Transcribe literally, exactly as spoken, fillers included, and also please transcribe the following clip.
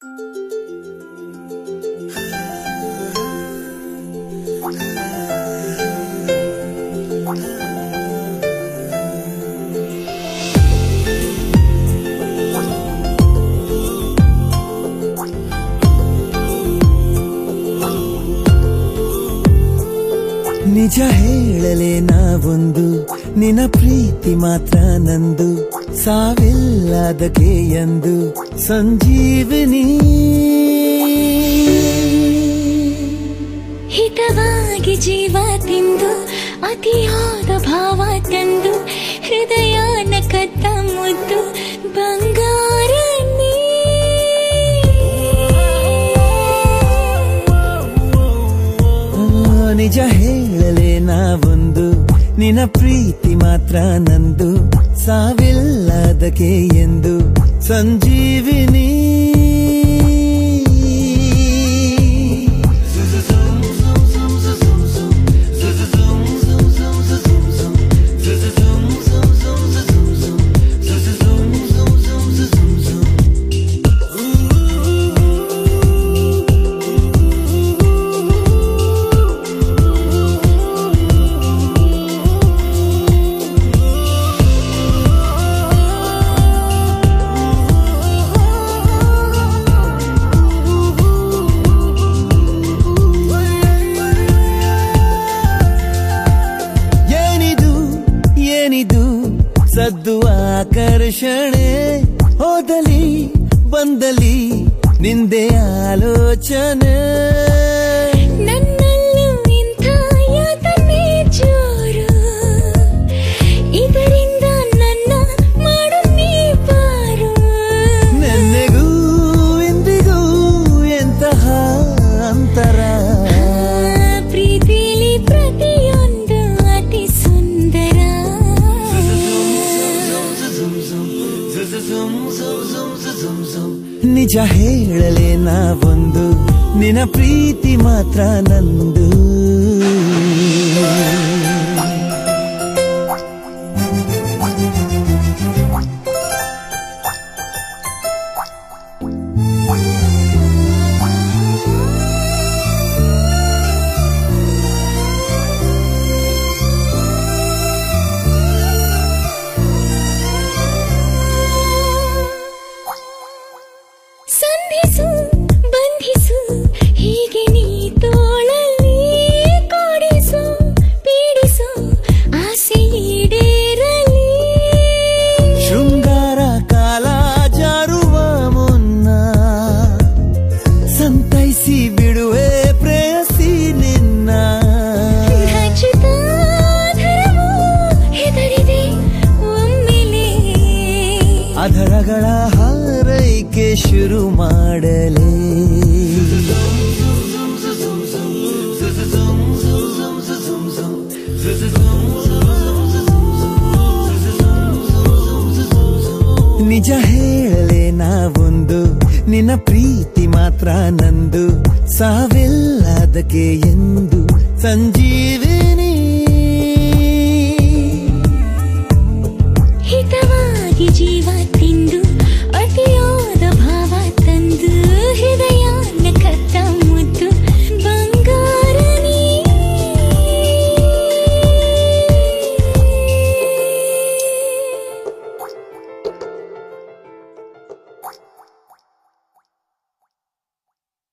ನಿಜ ಹೇಳಲೇ ನಾವೊಂದು ನಿನ್ನ ಪ್ರೀತಿ ಮಾತ್ರ ನಂದು ಸಾವಿಲ್ಲದಕ್ಕೆ ಎಂದು ಸಂಜೀವಿನಿ ಹಿತವಾಗಿ ಜೀವ ತಿಂದು ಅತಿಯಾದ ಭಾವ ತಂದು ಹೃದಯನ ಕದ್ದ ಮುದ್ದು ಬಂಗಾರ ನಿಜ ಹೇಳಲೇ ನಾವೊಂದು ನಿನ್ನ ಪ್ರೀತಿ ಮಾತ್ರ ನಂದು ಸಾವಿಲ್ಲದಕ್ಕೆ ಎಂದು ಸಂಜೀವಿನಿ ಸದ್ದು ಆಕರ್ಷಣೆ ಹೋದಲಿ ಬಂದಲಿ ನಿಂದೆ ಆಲೋಚನೆ ನನ್ನಲ್ಲೂ ಇಂಥ ಯಾತನೆ ಜೋರು ಇದರಿಂದ ನನ್ನ ಮಾಡು ನೀ ಪಾರು ನೆನ್ನೆಗೂ ಇಂದಿಗೂ ಎಂತಹ ಅಂತರ ಪ್ರೀತಿಲಿ ಪ್ರತಿಯೊಂದು ಅತಿ ಸುಂದರ ನಿಜ ಹೇಳಲೇ ನಾವೊಂದು ನಿನ್ನ ಪ್ರೀತಿ ಮಾತ್ರ ನಂದು ಸಂಧಿಸು ಬಂಧಿಸು ಹೀಗೆ ನೀ ತೋಳಲ್ಲಿ ಕೊಡಿಸು ಪೀಡಿಸು ಆಸೆ ಈಡೇರಲಿ ಶೃಂಗಾರ ಕಾಲ ಜಾರುವ ಮುನ್ನ ಸಂತೈಸಿ ಬಿಡುವೆ ಪ್ರೇಯಸಿ ನಿನ್ನ ಧರವು ಹೆದರಿದೆ ಒಮ್ಮೆಲೆ ಅಧರಗಳ ಹಾರೈಕೆ ಶುರು ಮಾಡಲೇ ನಿಜ ಹೇಳಲೇ ನಾವೊಂದು ನಿನ್ನ ಪ್ರೀತಿ ಮಾತ್ರ ನಂದು ಸಾವಿಲ್ಲದಕ್ಕೆ ಎಂದು ಸಂಜೀವಿನಿ